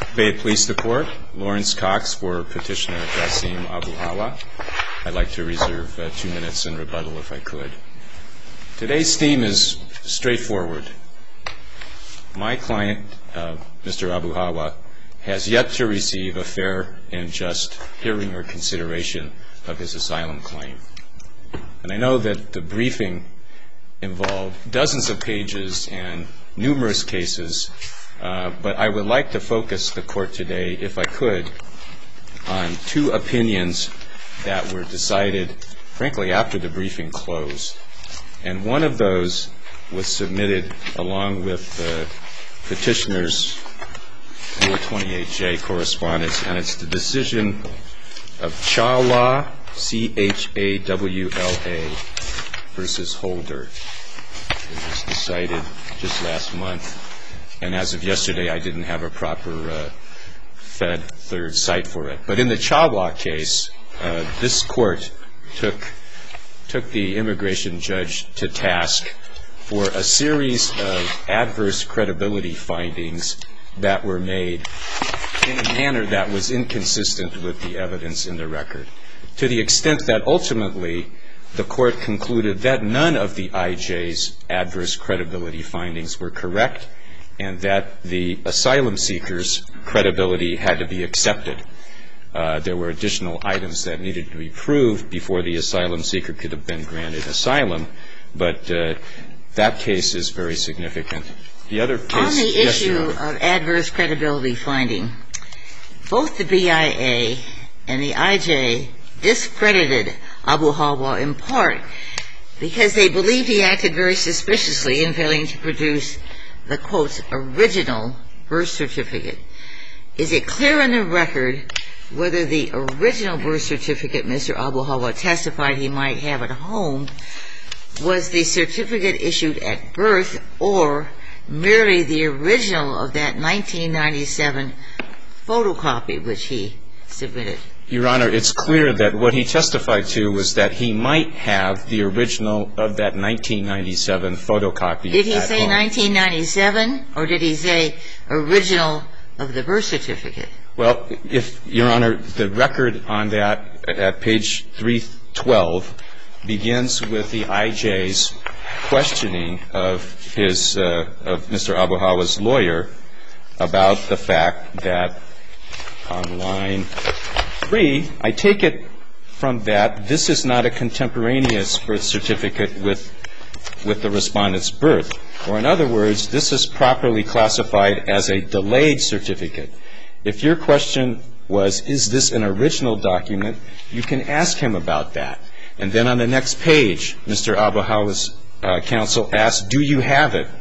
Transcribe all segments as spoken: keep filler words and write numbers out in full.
May it please the Court, Lawrence Cox for Petitioner Gassim Abu-Hawa. I'd like to reserve uh, two minutes in rebuttal if I could. Today's theme is straightforward. My client, uh, Mister Abu-Hawa, has yet to receive a fair and just hearing or consideration of his asylum claim. And I know that the briefing involved dozens of pages and numerous cases, uh, but I would like to focus the Court today, if I could, on two opinions that were decided, frankly, after the briefing closed. And one of those was submitted along with the petitioner's Rule twenty-eight J correspondence, and it's the decision of Chawla, C H A W L A, versus Holder. It was decided just last month, and as of yesterday, I didn't have a proper uh, Fed third cite for it. But in the Chawla case, uh, this Court took took the immigration judge to task for a series of adverse credibility findings that were made in a manner that was inconsistent with the evidence in the record, to the extent that ultimately the Court concluded that none of the I J's adverse credibility findings were correct and that the asylum seeker's credibility had to be accepted. Uh, there were additional items that needed to be proved before the asylum seeker could have been granted asylum, but uh, that case is very significant. The other case, on the yes, issue of adverse credibility finding, both the B I A and the I J discredited Abu-Hawa in part because they believed he acted very suspiciously in failing to produce the, quote, original birth certificate. Is it clear in the record whether the original birth certificate Mister Abu-Hawa testified he might have at home was the certificate issued at birth or merely the original of that nineteen ninety-seven photocopy which he submitted? Your Honor, it's clear that what he testified to was that he might have the original of that nineteen ninety-seven photocopy. Did he at say home. nineteen ninety-seven, or did he say original of the birth certificate? Well, if, Your Honor, the record on that at page three twelve begins with the I J's questioning of his, uh, of Mister Abu-Hawa's lawyer about the fact that on line three, I take it from that this is not a contemporaneous birth certificate with, with the respondent's birth. Or in other words, this is properly classified as a delayed certificate. If your question was, is this an original document, you can ask him about that. And then on the next page, Mister Abu-Hawa's uh, counsel asks, do you have it?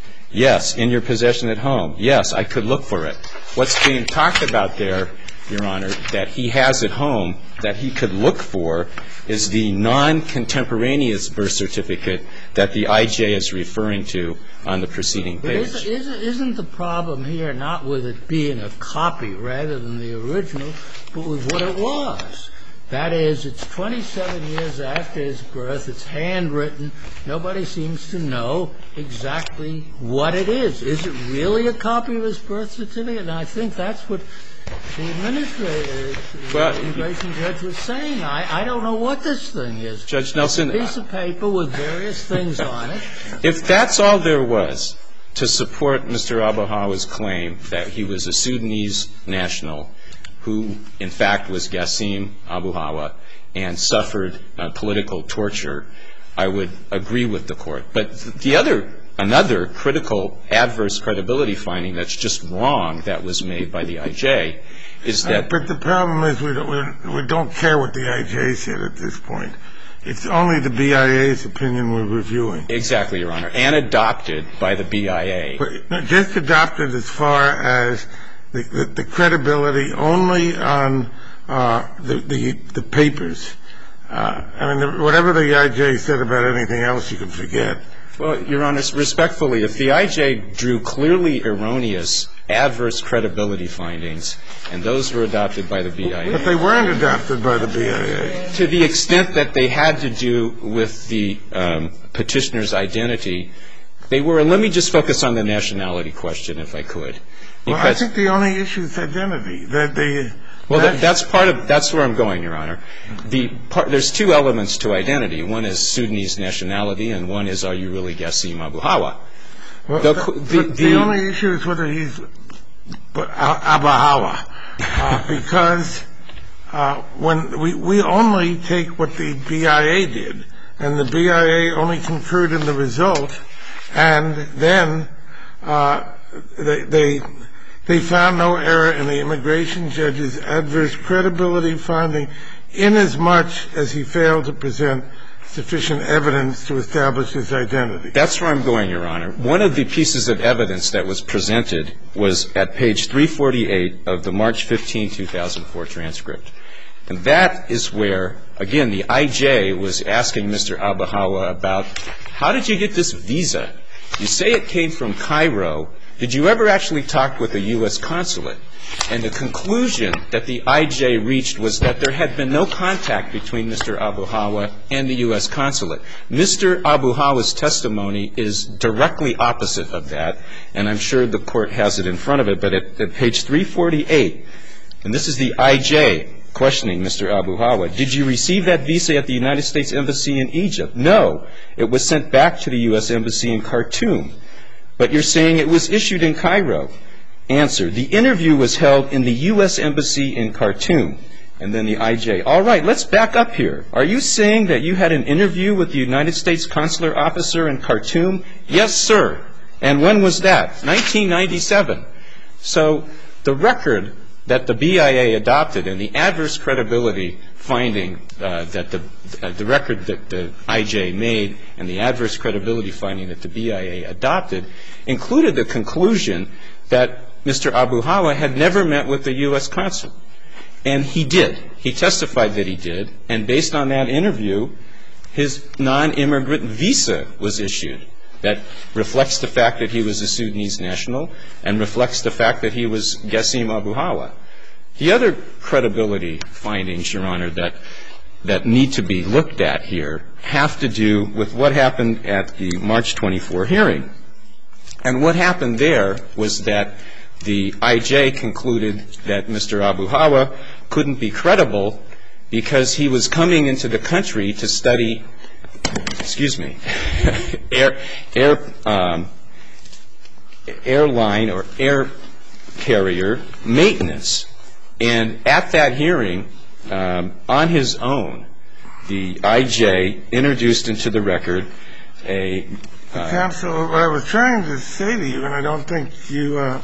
Yes. In your possession at home? Yes, I could look for it. What's being talked about there, Your Honor, that he has at home that he could look for is the non-contemporaneous birth certificate that the I J is referring to on the preceding page. But isn't, isn't the problem here not with it being a copy rather than the original, but with what it was? That is, it's twenty-seven years after his birth. It's handwritten. Nobody seems to know exactly what it is. Is it really a copy of his birth certificate? And I think that's what the administrator, well, the immigration judge was saying. I, I don't know what this thing is. Judge Nelson. It's a piece of paper with various things on it. If that's all there was to support Mister Abu-Hawa's claim that he was a Sudanese national who, in fact, was Gassim Abu-Hawa and suffered uh, political torture, I would agree with the Court. But the other, another critical adverse credibility finding that's just wrong that was made by the I J is that... Uh, but the problem is we don't, we, we don't care what the I J said at this point. It's only the B I A's opinion we're reviewing. Exactly, Your Honor, and adopted by the B I A. But no, just adopted as far as the, the, the credibility only on uh, the, the the papers. Uh, I mean, the, whatever the I J said about anything else, you can forget. Well, Your Honor, respectfully, if the I J drew clearly erroneous adverse credibility findings, and those were adopted by the B I A. But they weren't adopted by the B I A. To the extent that they had to do with the um, petitioner's identity, they were, and let me just focus on the nationality question, if I could. Well, I think the only issue is identity. That the Well, that, that's part of, that's where I'm going, Your Honor. The part, there's two elements to identity. One is Sudanese nationality, and one is, are you really Gassim Abu Hawa? Well, the, the, the, the, the, the only issue is whether he's Abu Hawa, uh, because uh, when we, we only take what the B I A did, and the B I A only concurred in the result, and then uh, they, they They found no error in the immigration judge's adverse credibility finding, inasmuch as he failed to present sufficient evidence to establish his identity. That's where I'm going, Your Honor. One of the pieces of evidence that was presented was at page three forty-eight of the March fifteenth, two thousand four transcript. And that is where, again, the I J was asking Mister Abu Hawa about, how did you get this visa? You say it came from Cairo. Did you ever actually talk with a U S consulate? And the conclusion that the I J reached was that there had been no contact between Mister Abu Hawa and the U S consulate. Mister Abu Hawa's testimony is directly opposite of that, and I'm sure the Court has it in front of it, but at, at page three forty-eight, and this is the I J questioning Mister Abu Hawa, did you receive that visa at the United States Embassy in Egypt? No. It was sent back to the U S Embassy in Khartoum. But you're saying it was issued in Cairo. Answer, the interview was held in the U S Embassy in Khartoum. And then the I J, all right, let's back up here. Are you saying that you had an interview with the United States consular officer in Khartoum? Yes, sir. And when was that? nineteen ninety-seven. So the record that the B I A adopted and the adverse credibility finding uh, that the uh, the record that the I J made and the adverse credibility finding that the B I A adopted included the conclusion that Mister Abu Hawa had never met with the U S consul. And he did. He testified that he did. And based on that interview, his non-immigrant visa was issued. That reflects the fact that he was a Sudanese national and reflects the fact that he was Gassim Abu Hawa. The other credibility findings, Your Honor, that that need to be looked at here have to do with what happened at the March twenty-fourth hearing. And what happened there was that the I J concluded that Mister Abu Hawa couldn't be credible because he was coming into the country to study, excuse me, air, air, um, airline or air carrier maintenance. And at that hearing, um, on his own, the I J introduced into the record a... Uh, Counsel, what I was trying to say to you, and I don't think you... Uh,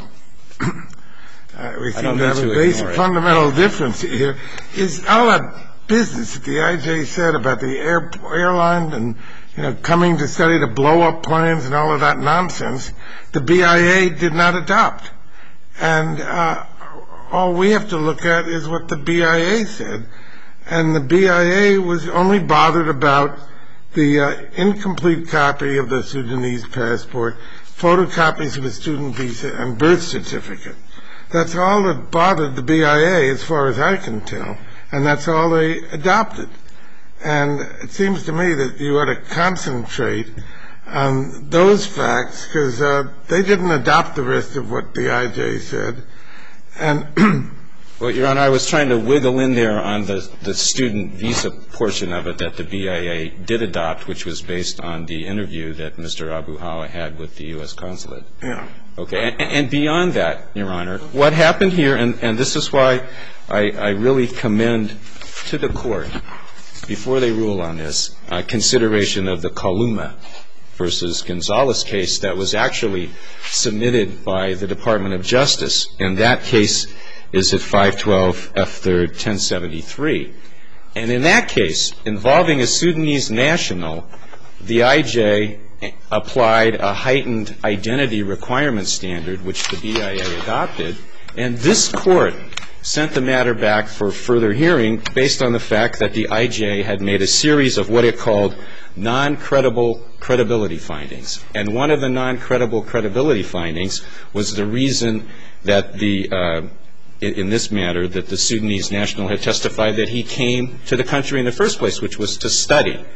uh, we seem to have a basic fundamental difference here, is all that business that the I J said about the air, airline and, you know, coming to study to blow up planes and all of that nonsense, the B I A did not adopt. And... Uh, all we have to look at is what the B I A said. And the B I A was only bothered about the uh, incomplete copy of the Sudanese passport, photocopies of the student visa, and birth certificate. That's all that bothered the B I A, as far as I can tell, and that's all they adopted. And it seems to me that you ought to concentrate on those facts, because uh, they didn't adopt the rest of what the I J said. And well, Your Honor, I was trying to wiggle in there on the, the student visa portion of it that the B I A did adopt, which was based on the interview that Mister Abu Hawa had with the U S consulate. Yeah. Okay. And, and beyond that, Your Honor, what happened here, and, and this is why I, I really commend to the Court, before they rule on this, uh, consideration of the Kaluma versus Gonzalez case that was actually submitted by the Department of Justice. And that case is at five twelve F third ten seventy-three. And in that case, involving a Sudanese national, the I J applied a heightened identity requirement standard, which the B I A adopted, and this Court sent the matter back for further hearing based on the fact that the I J had made a series of what it called non-credible credibility findings. And one of the non-credible credibility findings was the reason that the, uh, in this matter, that the Sudanese national had testified that he came to the country in the first place, which was to study.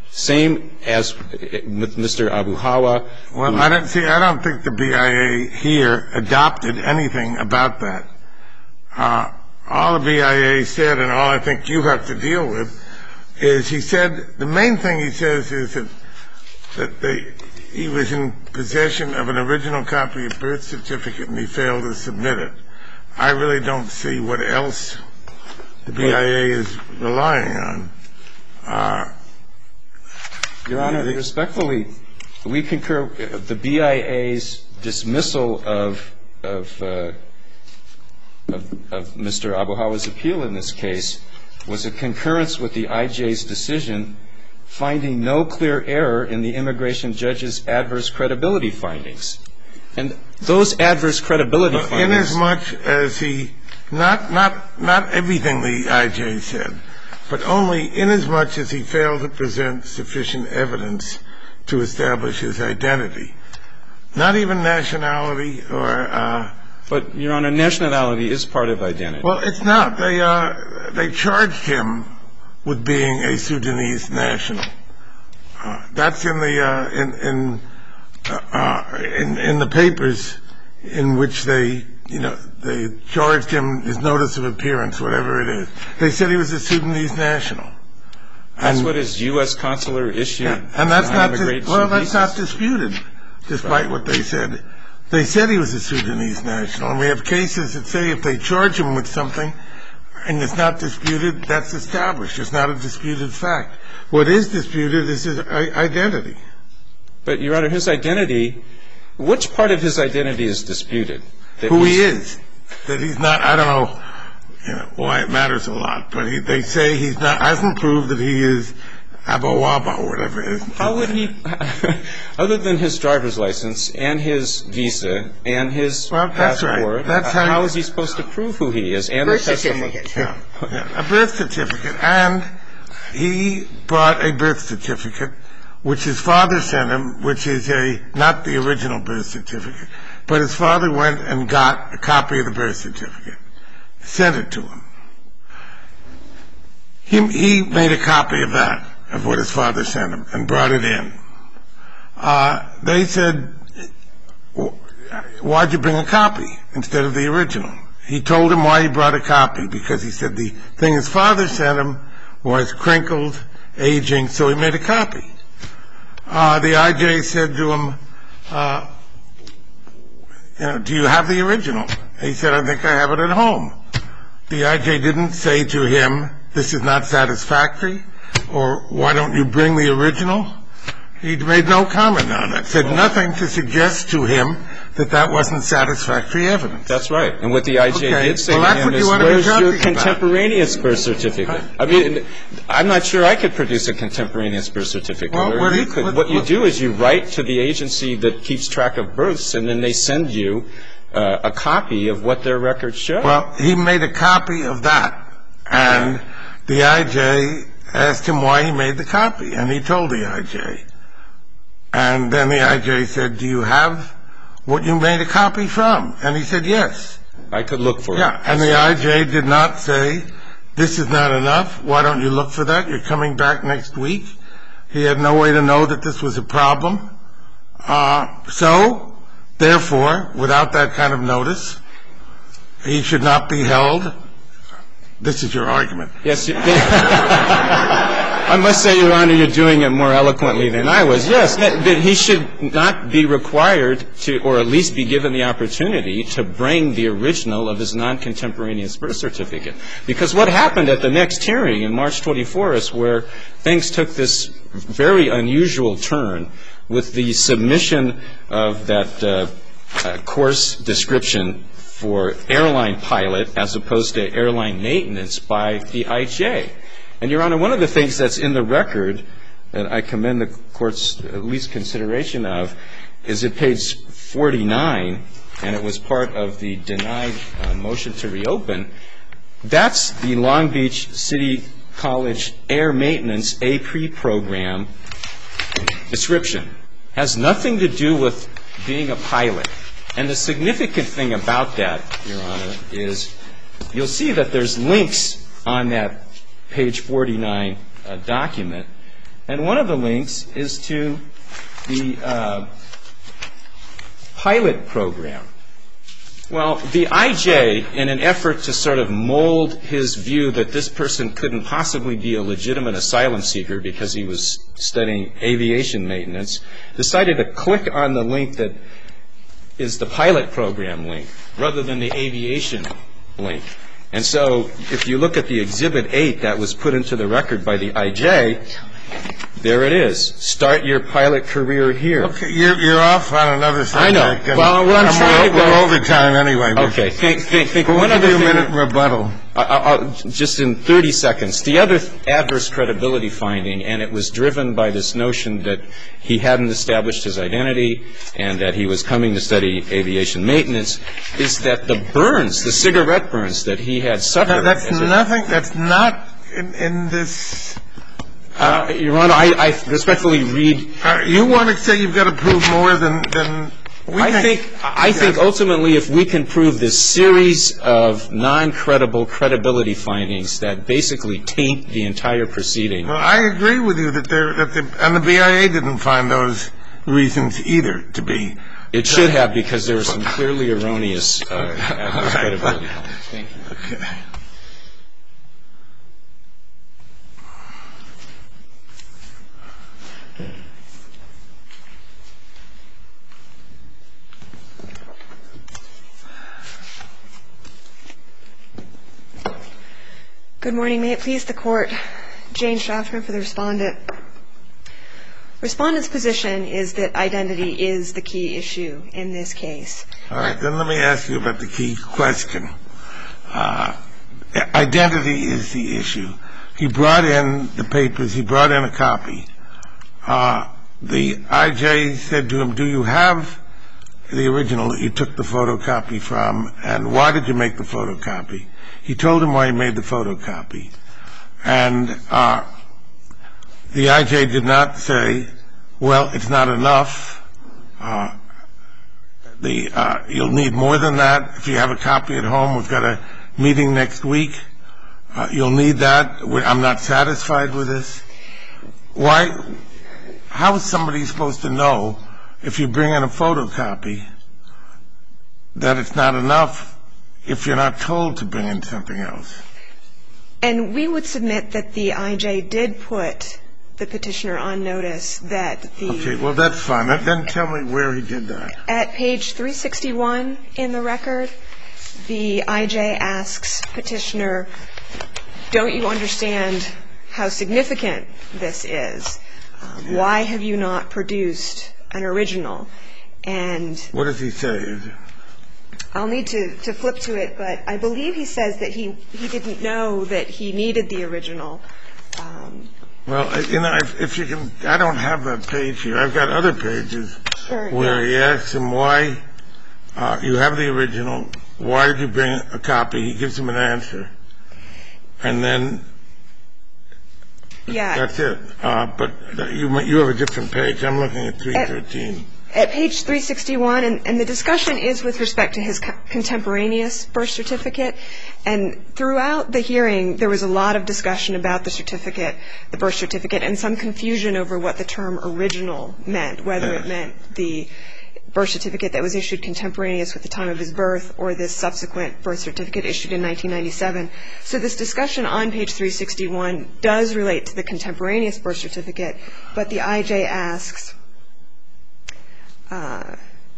Same as with Mister Abu Hawa. Well, I don't see. I don't think the B I A here adopted anything about that. Uh, all the B I A said, and all I think you have to deal with, is he said the main thing he says is that that they, he was in possession of an original copy of birth certificate and he failed to submit it. I really don't see what else the B I A is relying on. Uh, Your Honor, respectfully, we concur. The B I A's dismissal of of, uh, of of Mister Abu Hawa's appeal in this case was a concurrence with the I J's decision, finding no clear error in the immigration judge's adverse credibility findings. And those adverse credibility well, findings. Inasmuch as he, not not not everything the I J said, but only inasmuch as he failed to present sufficient evidence to establish his identity. Not even nationality or. Uh, but, Your Honor, nationality is part of identity. Well, it's not. They uh, they charged him with being a Sudanese national. Uh, that's in the uh, in in, uh, uh, in in the papers in which they. You know, they charged him his notice of appearance, whatever it is. They said he was a Sudanese national. That's and, what his U S consular issued. Yeah, and that's not dis- well, that's not disputed, despite right. what they said. They said he was a Sudanese national, and we have cases that say if they charge him with something and it's not disputed, that's established. It's not a disputed fact. What is disputed is his identity. But, Your Honor, his identity, which part of his identity is disputed? Who he is, that he's not. I don't know, you know why it matters a lot, but he, they say he's not. Hasn't proved that he is Abu Waba or whatever it is. How would he, other than his driver's license and his visa and his well, that's passport, right. That's how, how you, is he supposed to prove who he is? And birth the certificate. Yeah, yeah, a birth certificate, and he brought a birth certificate, which his father sent him, which is a not the original birth certificate. But his father went and got a copy of the birth certificate, sent it to him. He, he made a copy of that, of what his father sent him, and brought it in. Uh, they said, why'd you bring a copy instead of the original? He told him why he brought a copy, because he said the thing his father sent him was crinkled, aging, so he made a copy. Uh, the I J said to him, uh, You know, do you have the original? He said, I think I have it at home. The I J didn't say to him, this is not satisfactory, or why don't you bring the original? He made no comment on it, said nothing to suggest to him that that wasn't satisfactory evidence. That's right. And what the I J okay. did say well, to him is, where's your contemporaneous about. birth certificate? I mean, I'm not sure I could produce a contemporaneous birth certificate. Well, or what, you he, could. what, what you what, do is you write to the agency that keeps track of births, and then they send you uh, a copy of what their records show. Well, he made a copy of that, and yeah. the I J asked him why he made the copy, and he told the I J. And then the I J said, do you have what you made a copy from? And he said, yes. I could look for yeah. it. Yeah, and the I J did not say, this is not enough. Why don't you look for that? You're coming back next week. He had no way to know that this was a problem. Uh, so, therefore, without that kind of notice, he should not be held. This is your argument. Yes. I must say, Your Honor, you're doing it more eloquently than I was. Yes, that, that he should not be required to, or at least be given the opportunity to bring the original of his non-contemporaneous birth certificate. Because what happened at the next hearing in March twenty-fourth, where things took this very unusual turn with the submission of that uh, uh, course description for airline pilot as opposed to airline maintenance by the I J. And, Your Honor, one of the things that's in the record that I commend the Court's at least consideration of is at page forty-nine, and it was part of the denied uh, motion to reopen. That's the Long Beach City College Air Maintenance A P R E program description. Has nothing to do with being a pilot. And the significant thing about that, Your Honor, is you'll see that there's links on that page forty-nine uh, document And one of the links is to the uh, pilot program. Well, the I J, in an effort to sort of mold his view that this person couldn't possibly be a legitimate asylum seeker because he was studying aviation maintenance, decided to click on the link that is the pilot program link rather than the aviation link. And so if you look at the Exhibit eight that was put into the record by the I J, there it is. Start your pilot career here. Okay, you're, you're off on another subject. I know. Well, what I'm, I'm trying we're, to we're over time anyway. Okay. Think, think, think. We'll one give other you a thing, minute rebuttal. I, I'll, just in thirty seconds. The other adverse credibility finding, and it was driven by this notion that he hadn't established his identity and that he was coming to study aviation maintenance, is that the burns, the cigarette burns that he had suffered. No, that's nothing. A, that's not in, in this. Uh, Your Honor, I, I respectfully read. Uh, you want to say you've got to prove more than than we I think. think I think ultimately, if we can prove this series of non-credible credibility findings that basically taint the entire proceeding. Well, I agree with you that there that the, and the B I A didn't find those reasons either to be. It so, should have, because there were some clearly erroneous uh, adverse credibility findings. Thank you. Okay. Good morning. May it please the Court. Jane Schaffner for the Respondent. Respondent's position is that identity is the key issue in this case. All right. Then let me ask you about the key question. Uh, identity is the issue. He brought in the papers. He brought in a copy. Uh, the I J said to him, do you have the original that you took the photocopy from, and why did you make the photocopy? He told him why he made the photocopy. And uh, the I J did not say, well, it's not enough. Uh, the uh, you'll need more than that. If you have a copy at home, we've got a meeting next week. Uh, you'll need that. I'm not satisfied with this. Why? How is somebody supposed to know if you bring in a photocopy that it's not enough if you're not told to bring in something else? And we would submit that the I J did put the petitioner on notice that the... Okay, well, that's fine. Then tell me where he did that. At page three sixty-one in the record, the I J asks petitioner, don't you understand how significant this is? Um, yeah. Why have you not produced an original? And... What does he say? I'll need to, to flip to it, but I believe he says that he, he didn't know that he needed the original. Um, well, you know, if, if you can, I don't have that page here. I've got other pages sure, where yeah. he asks him why uh, you have the original, why did you bring a copy? He gives him an answer. And then yeah. that's it. Uh, but you, you have a different page. I'm looking at three thirteen. At page three sixty-one, and, and the discussion is with respect to his co- contemporaneous birth certificate. And throughout the hearing, there was a lot of discussion about the certificate, the birth certificate, and some confusion over what the term original meant, whether it meant the birth certificate that was issued contemporaneous with the time of his birth or this subsequent birth certificate issued in nineteen ninety-seven. So this discussion on page three sixty-one does relate to the contemporaneous birth certificate, but the I J asks, Uh,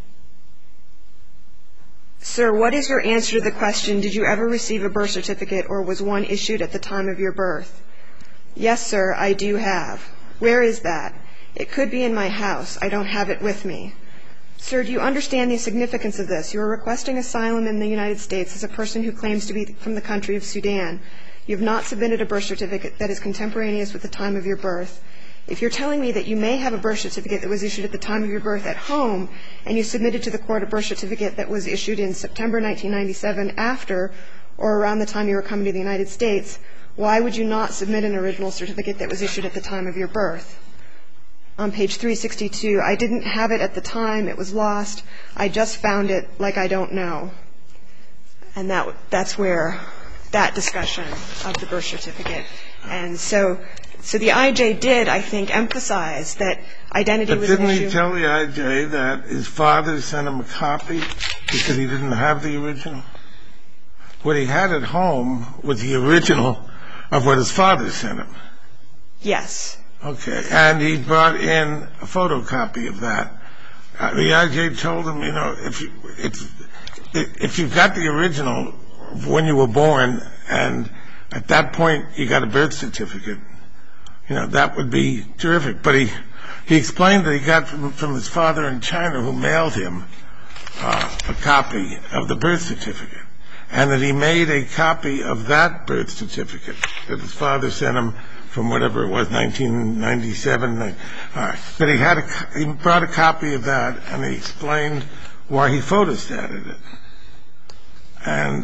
Sir, what is your answer to the question, did you ever receive a birth certificate or was one issued at the time of your birth? Yes, sir, I do have. Where is that? It could be in my house. I don't have it with me. Sir, do you understand the significance of this? You are requesting asylum in the United States as a person who claims to be from the country of Sudan. You have not submitted a birth certificate that is contemporaneous with the time of your birth. If you're telling me that you may have a birth certificate that was issued at the time of your birth at home and you submitted to the court a birth certificate that was issued in September nineteen ninety-seven after or around the time you were coming to the United States, why would you not submit an original certificate that was issued at the time of your birth? On page three sixty-two, I didn't have it at the time. It was lost. I just found it like I don't know. And that that's where that discussion of the birth certificate. And so So the I J did, I think, emphasize that identity but was an issue. But didn't he tell the I J that his father sent him a copy because he didn't have the original? What he had at home was the original of what his father sent him. Yes. Okay. And he brought in a photocopy of that. Uh, the I J told him, you know, if you, if, if you've got the original of when you were born and at that point you got a birth certificate, you know, that would be terrific. But he, he explained that he got from, from his father in China, who mailed him uh, a copy of the birth certificate, and that he made a copy of that birth certificate that his father sent him from whatever it was, nineteen ninety-seven. Uh, that he had a, he brought a copy of that, and he explained why he photostated it. And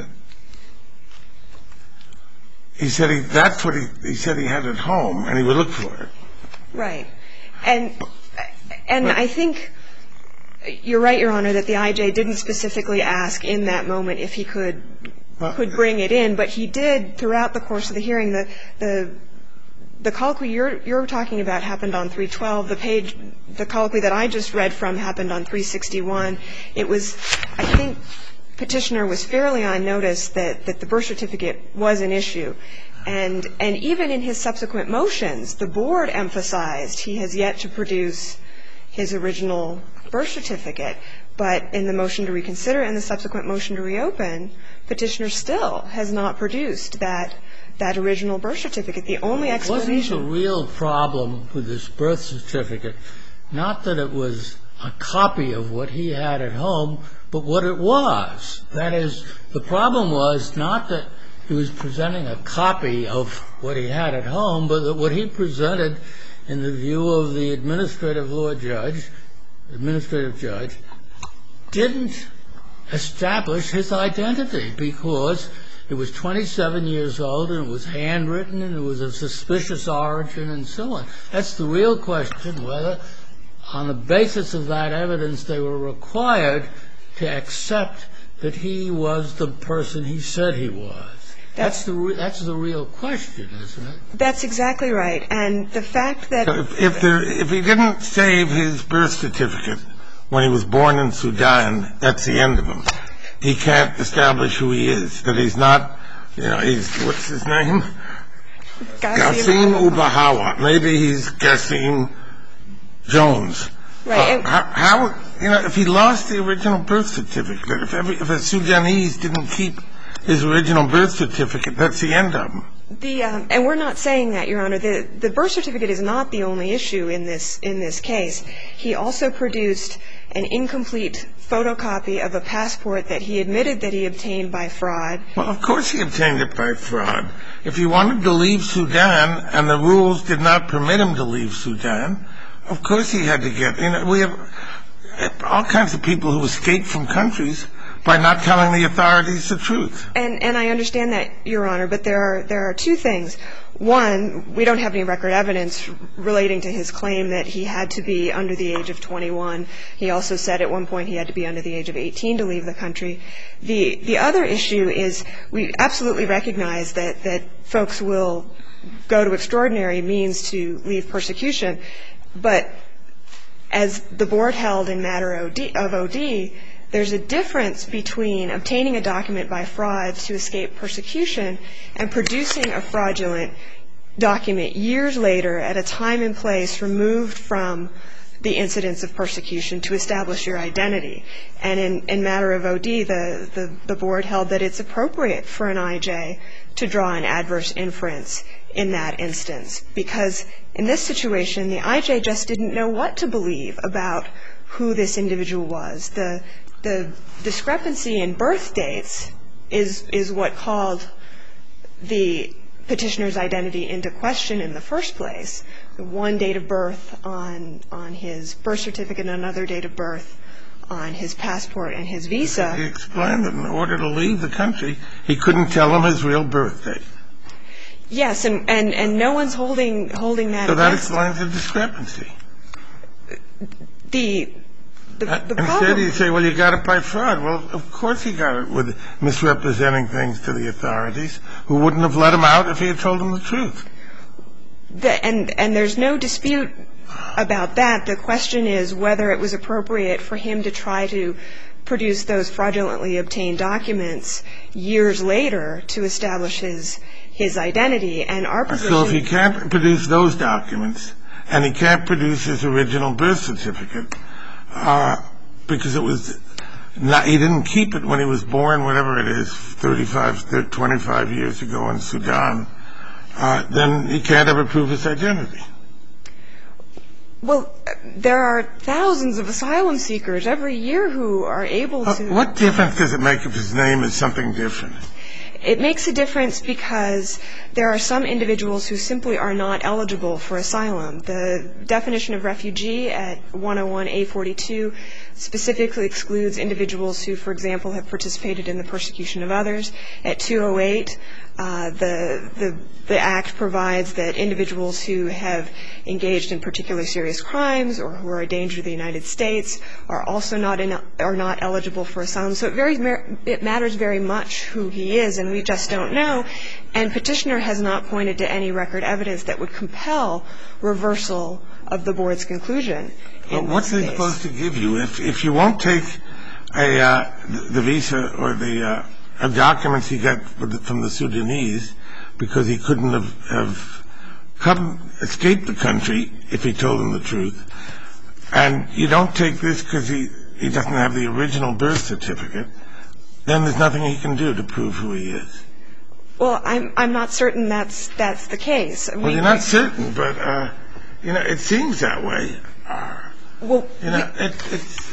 he said he, that's what he, he said he had at home, and he would look for it. Right. And and I think you're right, Your Honor, that the I J didn't specifically ask in that moment if he could could bring it in, but he did throughout the course of the hearing. The the the colloquy you're you're talking about happened on three twelve. The page, the colloquy that I just read from happened on three sixty-one. It was, I think, Petitioner was fairly on notice that that the birth certificate was an issue. And and even in his subsequent motions, the board emphasized he has yet to produce his original birth certificate. But in the motion to reconsider and the subsequent motion to reopen, Petitioner still has not produced that that original birth certificate. The only explanation. Wasn't the real problem with this birth certificate not that it was a copy of what he had at home, but what it was? That is, the problem was not that he was presenting a copy of what he had at home, but that what he presented in the view of the administrative law judge, administrative judge, didn't establish his identity because it was twenty-seven years old and it was handwritten and it was of suspicious origin and so on. That's the real question, whether on the basis of that evidence they were required to accept that he was the person he said he was. That's the re- that's the real question, isn't it? That's exactly right. And the fact that if if, there, if he didn't save his birth certificate when he was born in Sudan, that's the end of him. He can't establish who he is. That he's not, you know, he's what's his name? Gassim Ubahawa. Maybe he's Gassim Jones. Right. Uh, how, how you know if he lost the original birth certificate, if every if a Sudanese didn't keep his original birth certificate, that's the end of him. The um, and we're not saying that, Your Honor. The the birth certificate is not the only issue in this in this case. He also produced an incomplete photocopy of a passport that he admitted that he obtained by fraud. Well, of course he obtained it by fraud. If he wanted to leave Sudan and the rules did not permit him to leave Sudan, of course he had to get. You know, we have all kinds of people who escape from countries by not telling the authorities the truth. And and I understand that, Your Honor, but there are there are two things. One, we don't have any record evidence relating to his claim that he had to be under the age of twenty-one. He also said at one point he had to be under the age of eighteen to leave the country. The the other issue is we absolutely recognize that, that folks will go to extraordinary means to leave persecution, but as the board held in matter of O D, there's a difference between obtaining a document by fraud to escape persecution and producing a fraudulent document years later at a time and place removed from the incidents of persecution to establish your identity. And in, in matter of O D, the, the, the board held that it's appropriate for an I J to draw an adverse inference in that instance, because in this situation, the I J just didn't know what to believe about who this individual was. The The discrepancy in birth dates is is what called the petitioner's identity into question in the first place. One date of birth on on his birth certificate and another date of birth on his passport and his visa. He explained that in order to leave the country, he couldn't tell them his real birth date. Yes, and, and, and no one's holding holding that. So that explains the discrepancy. The The, the Instead, you say, well, you got it by fraud. Well, of course he got it with misrepresenting things to the authorities, who wouldn't have let him out if he had told them the truth. The, and, and there's no dispute about that. The question is whether it was appropriate for him to try to produce those fraudulently obtained documents years later to establish his his identity. And our position... So if he can't produce those documents and he can't produce his original birth certificate uh, because it was not, he didn't keep it when he was born, whatever it is, thirty-five, twenty-five years ago in Sudan, uh, then he can't ever prove his identity. Well, there are thousands of asylum seekers every year who are able to... Uh, what difference does it make if his name is something different? It makes a difference because there are some individuals who simply are not eligible for asylum. The definition of refugee at one oh one A forty-two specifically excludes individuals who, for example, have participated in the persecution of others. At two oh eight, uh, the, the, the Act provides that individuals who have engaged in particularly serious crimes or who are a danger to the United States are also not in, are not eligible for asylum. So it, very, it matters very much who he is, and we just don't know. And Petitioner has not pointed to any record evidence that would compel reversal of the board's conclusion. Well, what's he supposed to give you if if you won't take a uh, the visa or the uh, documents he got from the Sudanese because he couldn't have, have come escaped the country if he told them the truth, and you don't take this because he he doesn't have the original birth certificate, then there's nothing he can do to prove who he is. Well, I'm I'm not certain that's that's the case. Well, we, you're not certain, but uh, you know, it seems that way. Uh, well, you know, it, it's.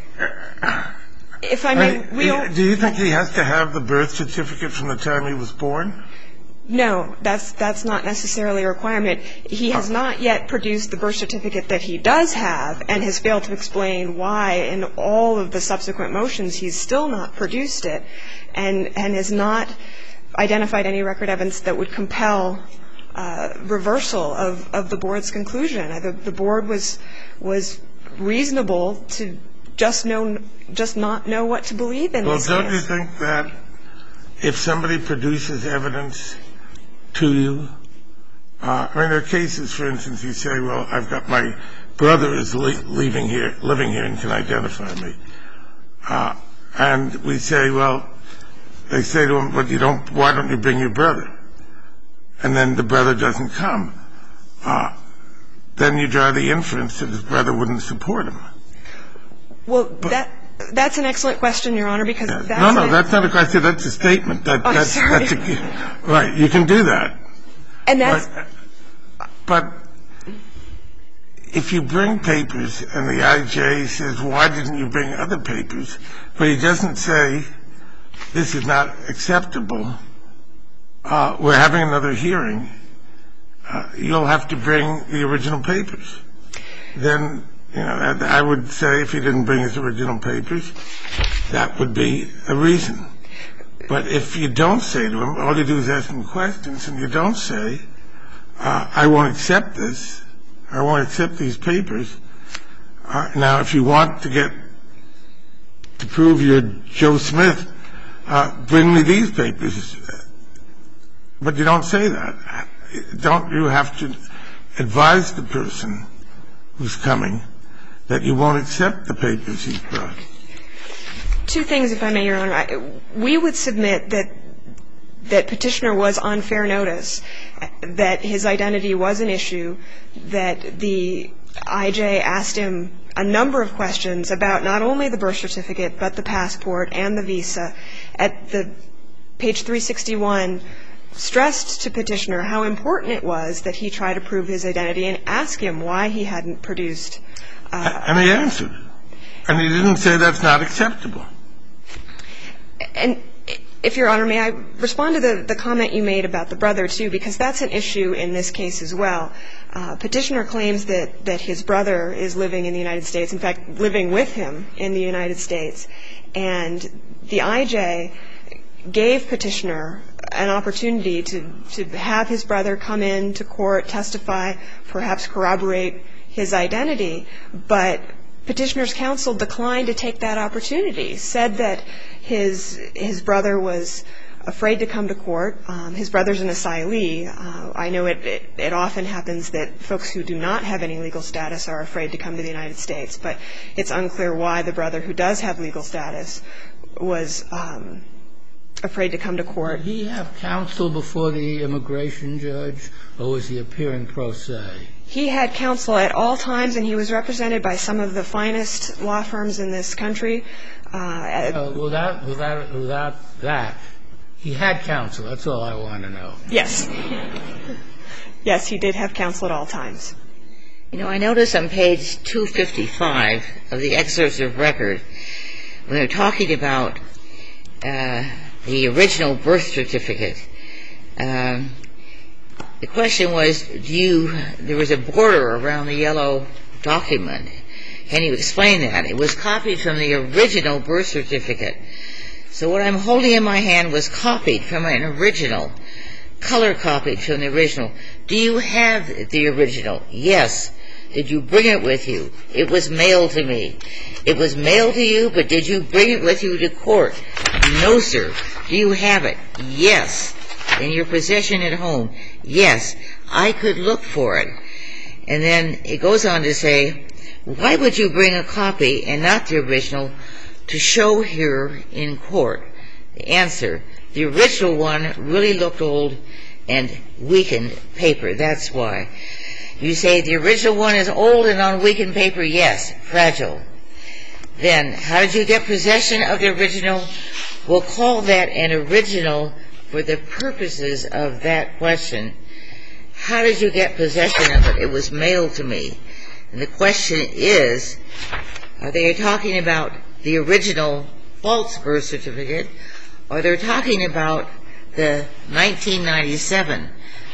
Uh, if I may, I mean, we don't. Do you think he has to have the birth certificate from the time he was born? No, that's that's not necessarily a requirement. He has not yet produced the birth certificate that he does have and has failed to explain why in all of the subsequent motions he's still not produced it and, and has not identified any record evidence that would compel uh, reversal of, of the board's conclusion. The, the board was was reasonable to just know just not know what to believe in this case. Well, don't you think that if somebody produces evidence to you, uh, I mean, there are cases, for instance, you say, well, I've got my brother is le- leaving here, living here and can identify me. Uh, and we say, well, they say to him, but you don't, why don't you bring your brother? And then the brother doesn't come. Uh, then you draw the inference that his brother wouldn't support him. Well, but, that that's an excellent question, Your Honor, because yeah, that's... No, no, that's not a question. That's a statement. That, oh, that's, sorry. That's a, right, you can do that. And that's... But, but if you bring papers and the I J says, why didn't you bring other papers? But he doesn't say, this is not acceptable. Uh, we're having another hearing. Uh, you'll have to bring the original papers. Then, you know, I would say if he didn't bring his original papers, that would be a reason. But if you don't say to him, all you do is ask him questions, and you don't say, uh, I won't accept this, I won't accept these papers. Uh, now, if you want to get, to prove you're Joe Smith, uh, bring me these papers. But you don't say that. Don't you have to advise the person who's coming that you won't accept the papers he's brought? Two things, if I may, Your Honor. We would submit that that Petitioner was on fair notice, that his identity was an issue, that the I J asked him a number of questions about not only the birth certificate but the passport and the visa. At the page three sixty-one, stressed to Petitioner how important it was that he try to prove his identity and ask him why he hadn't produced. Uh, and he answered. And he didn't say that's not acceptable. And if Your Honor, may I respond to the, the comment you made about the brother, too, because that's an issue in this case as well. Uh, Petitioner claims that, that his brother is living in the United States, in fact, living with him in the United States. And the I J gave Petitioner an opportunity to, to have his brother come in to court, testify, perhaps corroborate his identity. But Petitioner's counsel declined to take that opportunity, said that his his brother was afraid to come to court. Um, his brother's an asylee. Uh, I know it, it, it often happens that folks who do not have any legal status are afraid to come to the United States, but it's unclear why the brother who does have legal status was um, afraid to come to court. Did he have counsel before the immigration judge, or was he appearing pro se? He had counsel at all times, and he was represented by some of the finest law firms in this country. Uh, uh, without, without, without that, he had counsel. That's all I want to know. Yes. Yes, he did have counsel at all times. You know, I notice on page two fifty-five of the excerpts of record, when they're talking about uh, the original birth certificate, um, the question was, do you, there was a border around the yellow document. Can you explain that? It was copied from the original birth certificate. So what I'm holding in my hand was copied from an original, color copied from the original. Do you have the original? Yes. Did you bring it with you? It was mailed to me. It was mailed to you, but did you bring it with you to court? No, sir. Do you have it? Yes. In your possession at home? Yes. I could look for it. And then it goes on to say, why would you bring a copy and not the original to show here in court? The answer, the original one really looked old and weakened paper. That's why. You say the original one is old and on weakened paper? Yes. Fragile. Then, how did you get possession of the original? We'll call that an original for the purposes of that question. How did you get possession of it? It was mailed to me. And the question is, are they talking about the original false birth certificate, or they're talking about the nineteen ninety-seven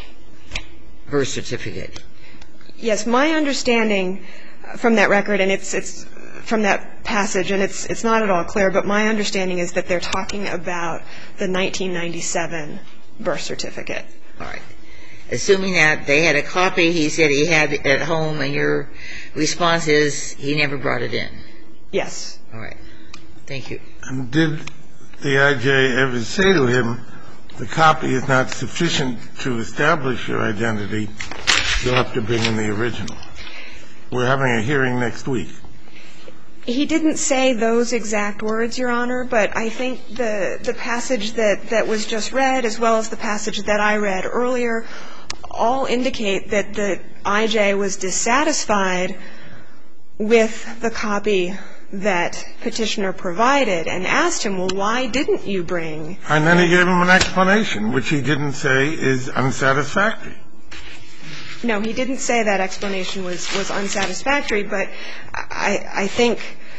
birth certificate? Yes, my understanding from that record, and it's it's from that passage, and it's it's not at all clear, but my understanding is that they're talking about the nineteen ninety-seven birth certificate. All right. Assuming that they had a copy he said he had at home, and your response is he never brought it in. Yes. All right. Thank you. And did the I J ever say to him, the copy is not sufficient to establish your identity, you'll have to bring in the original? We're having a hearing next week. He didn't say those exact words, Your Honor, but I think the the passage that, that was just read, as well as the passage that I read earlier, all indicate that the I J was dissatisfied with the copy that Petitioner provided and asked him, well, why didn't you bring? And then he gave him an explanation, which he didn't say is unsatisfactory. No, he didn't say that explanation was, was unsatisfactory, but I, I think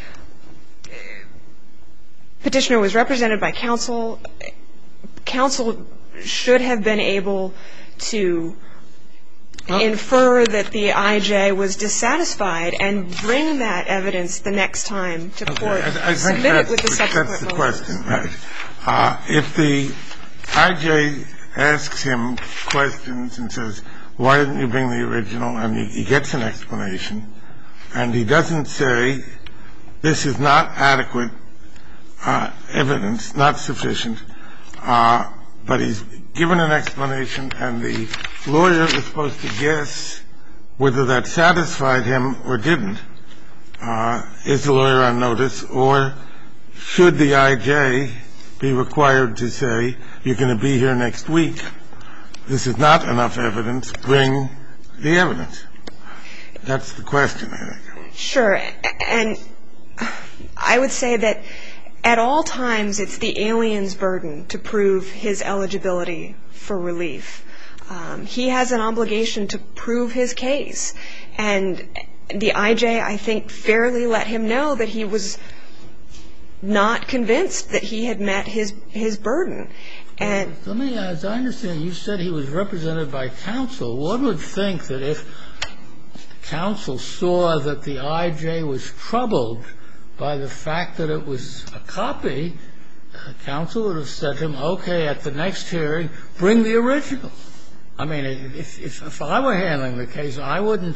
Petitioner was represented by counsel. Counsel should have been able to infer that the I J was dissatisfied and bring that evidence the next time to court. Okay. I, I think submit that's, it with the subsequent that's the motions. question, right? Uh, if the I J asks him questions and says, why didn't you bring the original, and he, he gets an explanation, and he doesn't say this is not adequate uh, evidence, not sufficient, uh, but he's given an explanation, and the lawyer is supposed to guess whether that satisfied him or didn't, uh, is the lawyer on notice, or should the I J be required to say, you're going to be here next week, this is not enough evidence, bring the evidence? That's the question, I think. Sure. And I would say that at all times it's the alien's burden to prove his eligibility for relief. Um, he has an obligation to prove his case. And the I J, I think, fairly let him know that he was not convinced that he had met his his burden. And let me, as I understand, you said he was represented by counsel. One would think that if counsel saw that the I J was troubled by the fact that it was a copy, counsel would have said to him, okay, at the next hearing, bring the original. I mean, if, if, if I were handling the case, I wouldn't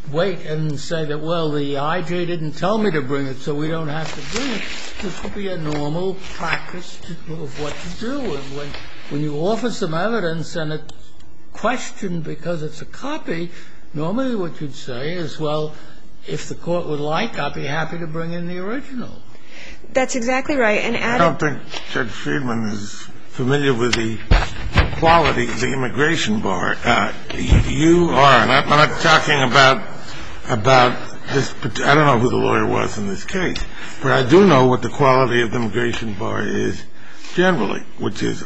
wait and say that, well, the I J didn't tell me to bring it, so we don't have to bring it. This would be a normal practice of what to do. And when, when you offer some evidence and it's questioned because it's a copy, normally what you'd say is, well, if the court would like, I'd be happy to bring in the original. That's exactly right. And I don't think Judge Friedman is familiar with the quality of the immigration bar. Uh, you are, and I'm not talking about about this. I don't know who the lawyer was in this case, but I do know what the quality of the immigration bar is generally, which is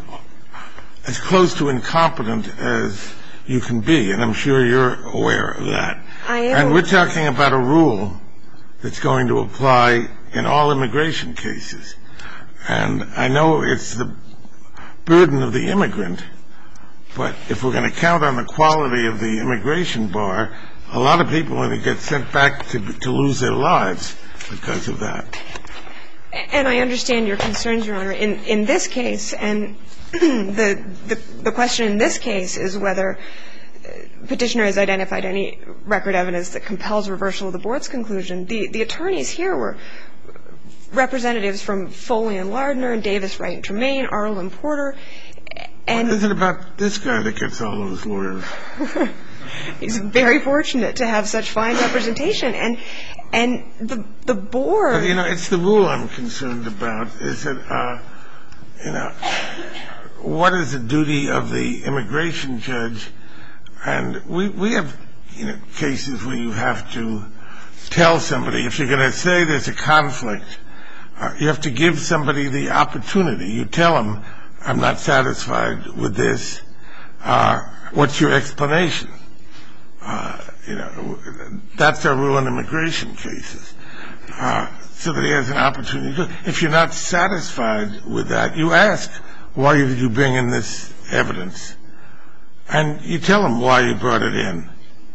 as close to incompetent as you can be, and I'm sure you're aware of that. I am. And we're talking about a rule that's going to apply in all immigration cases. And I know it's the burden of the immigrant, but if we're going to count on the quality of the immigration bar, a lot of people are going to get sent back to, to lose their lives because of that. And I understand your concerns, Your Honor. In in this case, and the, the the question in this case is whether Petitioner has identified any record evidence that compels reversal of the board's conclusion. The the attorneys here were representatives from Foley and Lardner and Davis, Wright and Tremaine, Arnold and Porter. And what is it about this guy that gets all those lawyers? He's very fortunate to have such fine representation. And and the the board. But, you know, it's the rule I'm concerned about. Is that uh, you know, what is the duty of the immigration judge? And we we have you know cases where you have to tell somebody if you're going to say there's a conflict, uh, you have to give somebody the opportunity. You tell them, I'm not satisfied with this. Uh, what's your explanation? Uh, you know, that's our rule in immigration cases. Uh, so that he has an opportunity to. If you're not satisfied with that, you ask, why did you bring in this evidence? And you tell him why you brought it in.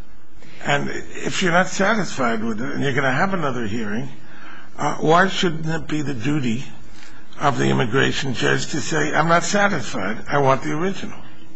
And if you're not satisfied with it and you're going to have another hearing, uh, why shouldn't it be the duty of the immigration judge to say, I'm not satisfied, I want the original?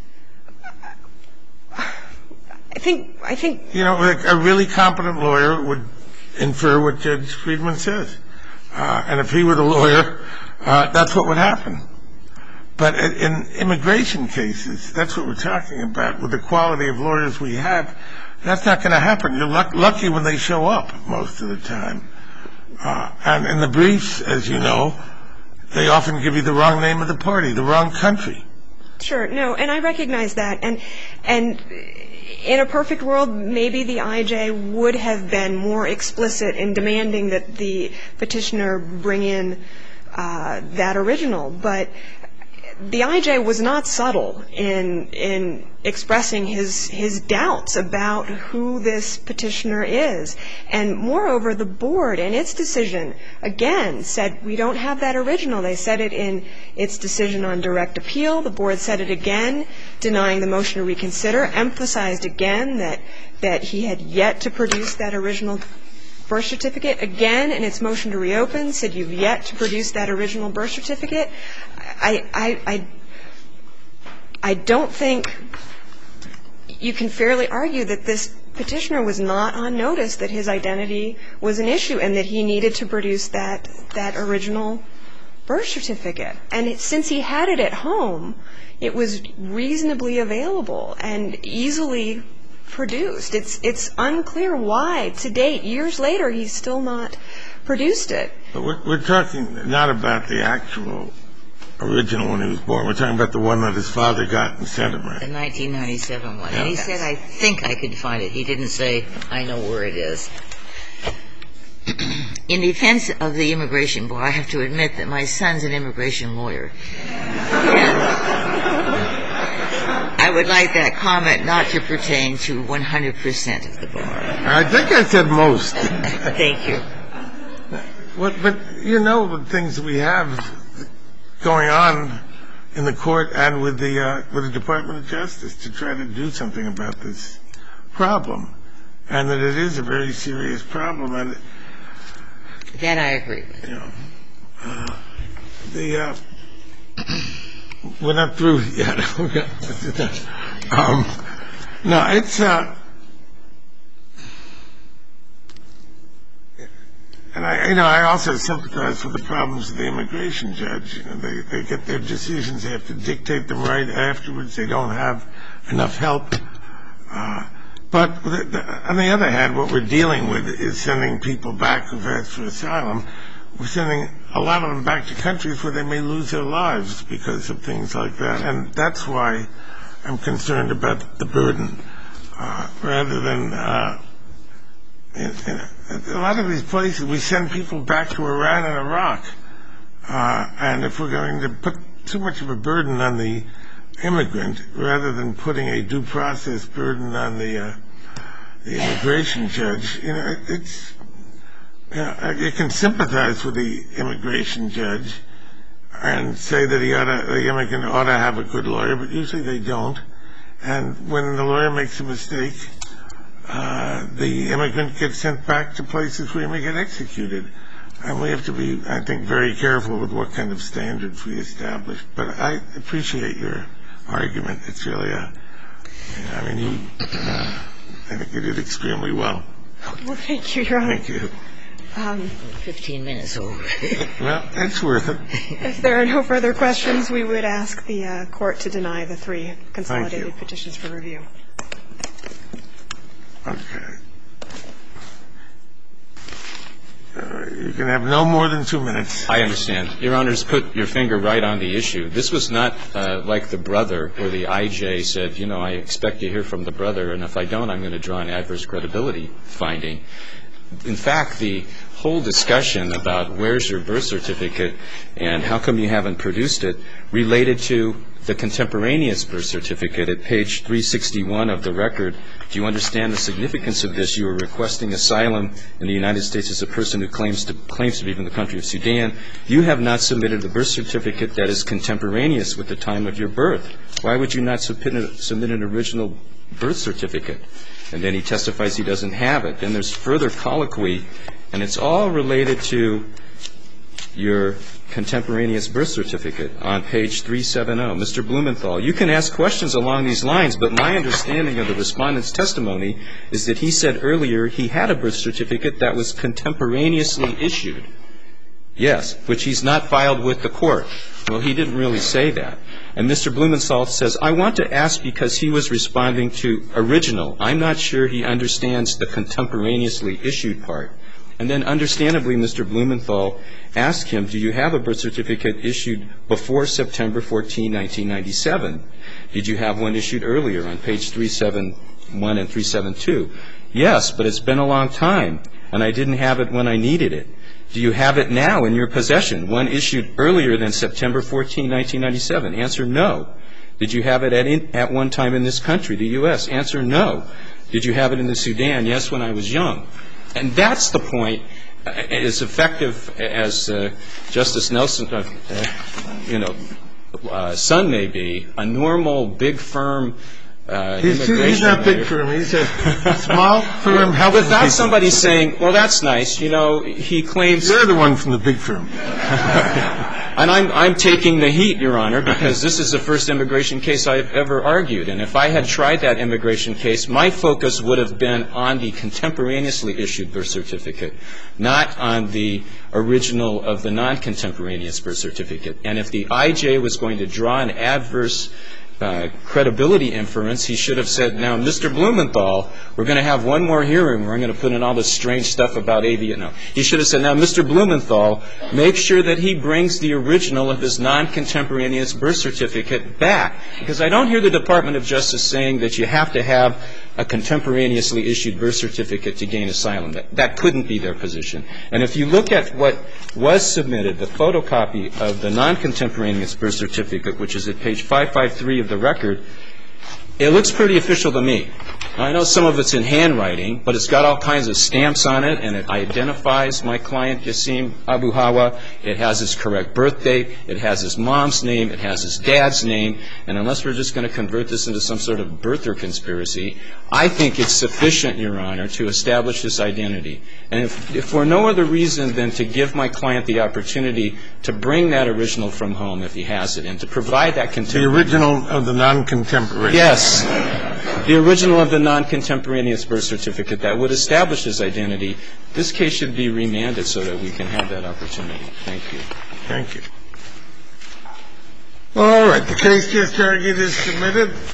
I think, I think. You know, like a really competent lawyer would infer what Judge Friedman says. Uh, and if he were the lawyer, uh, that's what would happen. But in immigration cases, that's what we're talking about. With the quality of lawyers we have, that's not going to happen. You're luck- lucky when they show up most of the time. Uh, and in the briefs, as you know, they often give you the wrong name of the party, the wrong country. Sure. No, and I recognize that. And and in a perfect world, maybe the I J would have been more explicit in demanding that the petitioner bring in uh, that original. But the I J was not subtle in in expressing his his doubts about who this petitioner is. And moreover, the board in its decision, again, said we don't have that original. They said it in its decision on direct appeal. The board said it again, denying the motion to reconsider, emphasized again that that he had yet to produce that original birth certificate. Again, in its motion to reopen, said you've yet to produce that original birth certificate. I, I, I, I don't think you can fairly argue that this petitioner was not on notice that his identity was an issue and that he needed to produce that, that original birth certificate. And it, since he had it at home, it was reasonably available and easily produced. It's it's unclear why, to date, years later, he's still not produced it. But we're, we're talking not about the actual original when he was born. We're talking about the one that his father got and sent him, right? The nineteen ninety-seven one. Yeah. And he said, I think I could find it. He didn't say, I know where it is. In defense of the immigration bar, I have to admit that my son's an immigration lawyer. And I would like that comment not to pertain to one hundred percent of the bar. I think I said most. Thank you. What, but you know the things we have going on in the court and with the uh, with the Department of Justice to try to do something about this problem, and that it is a very serious problem. And that I agree with. You know, uh, the uh, we're not through yet. um, no, it's uh, And I, you know, I also sympathize with the problems of the immigration judge. You know, they, they get their decisions. They have to dictate them right afterwards. They don't have enough help. Uh, but the, the, on the other hand, what we're dealing with is sending people back who've asked for asylum. We're sending a lot of them back to countries where they may lose their lives because of things like that. And that's why I'm concerned about the burden, uh, rather than uh, in, in a lot of these places, we send people back to Iran and Iraq. Uh, and if we're going to put too much of a burden on the immigrant, rather than putting a due process burden on the, uh, the immigration judge, you know, it's, you know, you can sympathize with the immigration judge and say that he ought to, the immigrant ought to have a good lawyer, but usually they don't. And when the lawyer makes a mistake, Uh, the immigrant gets sent back to places where he may get executed. And we have to be, I think, very careful with what kind of standards we establish. But I appreciate your argument. It's really a, I mean, you, uh, I think you did extremely well. Well, thank you, Your Honor. Thank you. Um, Fifteen minutes over. Well, it's worth it. If there are no further questions, we would ask the uh, court to deny the three consolidated petitions for review. Okay. Uh, you can have no more than two minutes. I understand. Your Honor's put your finger right on the issue. This was not uh, like the brother where the I J said, you know, I expect to hear from the brother, and if I don't, I'm going to draw an adverse credibility finding. In fact, the whole discussion about where's your birth certificate and how come you haven't produced it related to the contemporaneous birth certificate at page three sixty-one of the record. Do you understand the significance of this? You are requesting asylum in the United States as a person who claims to claims to be from the country of Sudan. You have not submitted a birth certificate that is contemporaneous with the time of your birth. Why would you not submit, submit an original birth certificate? And then he testifies he doesn't have it. Then there's further colloquy, and it's all related to your contemporaneous birth certificate on page three seventy. Mister Blumenthal, you can ask questions along these lines, but my understanding of the respondent's testimony is that he said earlier he had a birth certificate that was contemporaneously issued. Yes, which he's not filed with the court. Well, he didn't really say that. And Mister Blumenthal says, I want to ask because he was responding to original. I'm not sure he understands the contemporaneously issued part. And then understandably, Mister Blumenthal asked him, do you have a birth certificate issued before September fourteenth, nineteen ninety-seven? Did you have one issued earlier on page three seventy-one and three seventy-two? Yes, but it's been a long time, and I didn't have it when I needed it. Do you have it now in your possession, one issued earlier than September fourteenth, nineteen ninety-seven? Answer, no. Did you have it at, in, at one time in this country, the U S? Answer, no. Did you have it in the Sudan? Yes, when I was young. And that's the point. As effective as uh, Justice Nelson, uh, uh, you know, uh, son may be, a normal big firm uh, he's, immigration he's not lawyer, big firm. He's a small firm. Without people. somebody saying, well, that's nice. You know, he claims. You're the one from the big firm. And I'm, I'm taking the heat, Your Honor, because this is the first immigration case I've ever argued. And if I had tried that immigration case, my focus would have been on the contemporaneously issued birth certificate, not on the original of the non-contemporaneous birth certificate. And if the I J was going to draw an adverse Uh, credibility inference, he should have said, now, Mister Blumenthal, we're going to have one more hearing. We're going to put in all this strange stuff about avian. No. He should have said, now, Mister Blumenthal, make sure that he brings the original of his non-contemporaneous birth certificate back. Because I don't hear the Department of Justice saying that you have to have a contemporaneously issued birth certificate to gain asylum. That, that couldn't be their position. And if you look at what was submitted, the photocopy of the non-contemporaneous birth certificate, which is at page five fifty-three of the record, it looks pretty official to me. I know some of it's in handwriting, but it's got all kinds of stamps on it, and it identifies my client, Yassim Abu Hawa. It has his correct birth date. It has his mom's name. It has his dad's name. And unless we're just going to convert this into some sort of birther conspiracy, I think it's sufficient, Your Honor, to establish this identity. And if, if for no other reason than to give my client the opportunity to bring that original from home, if he has it, and to provide that contemporary. The original of the non-contemporary. Yes. possess the original of the non-contemporaneous birth certificate that would establish his identity, this case should be remanded so that we can have that opportunity. Thank you. Thank you. All right. The case just argued is submitted.